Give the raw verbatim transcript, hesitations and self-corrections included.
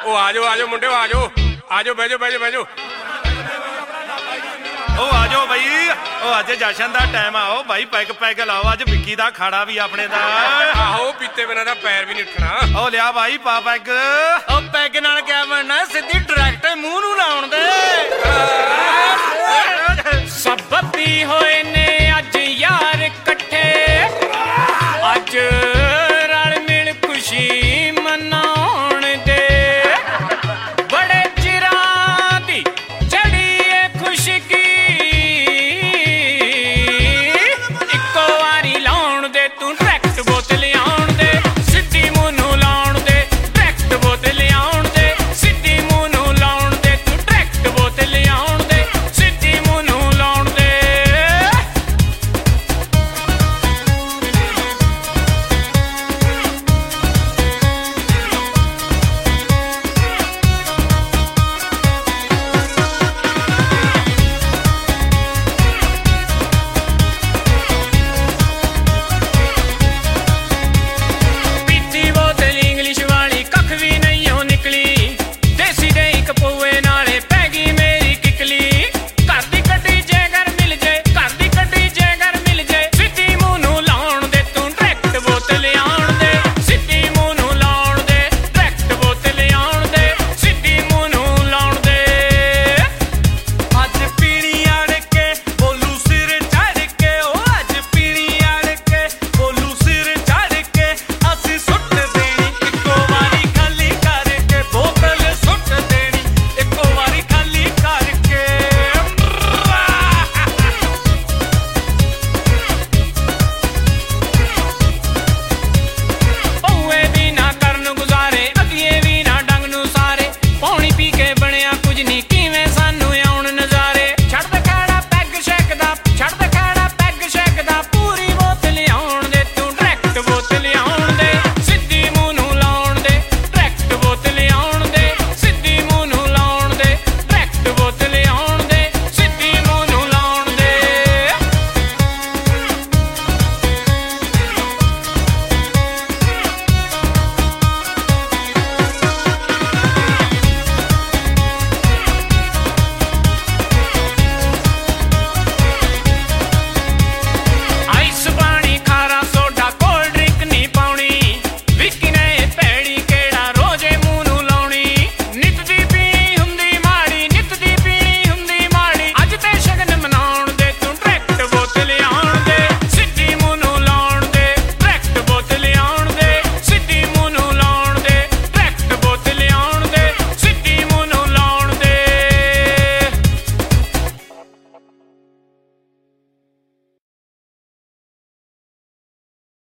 ਉਹ ਆ ਜਾਓ ਆ ਜਾਓ ਮੁੰਡਿਓ ਆ ਜਾਓ ਆ ਜਾਓ ਬਹਿ ਜਾਓ ਬਹਿ ਜਾਓ ਬਹਿ ਜਾਓ ਉਹ ਆ ਜਾਓ ਬਈ ਉਹ ਅੱਜ ਜਸ਼ਨ ਦਾ ਟਾਈਮ ਆ ਉਹ ਭਾਈ ਪੈਗ ਪੈਗ ਲਾਓ ਅੱਜ ਵਿੱਕੀ ਦਾ ਖਾੜਾ ਵੀ ਆਪਣੇ ਦਾ ਆਹੋ ਪੀਤੇ ਬਿਨਾਂ ਦਾ ਪੈਰ ਵੀ ਨਹੀਂ ਉੱਠਣਾ ਉਹ ਲਿਆ ਭਾਈ ਪਾ ਪੈਗ ਉਹ ਪੈਗ ਨਾਲ ਕਿਆ ਬਣਨਾ ਸਿੱਧੀ ਡਾਇਰੈਕਟ ਮੂੰਹ ਨੂੰ ਲਾਉਣ ਦੇ ਸਬੱਬੀ ਹੋਏ ਨੇ ਅੱਜ ਯਾਰ ਇਕੱਠੇ ਅੱਜ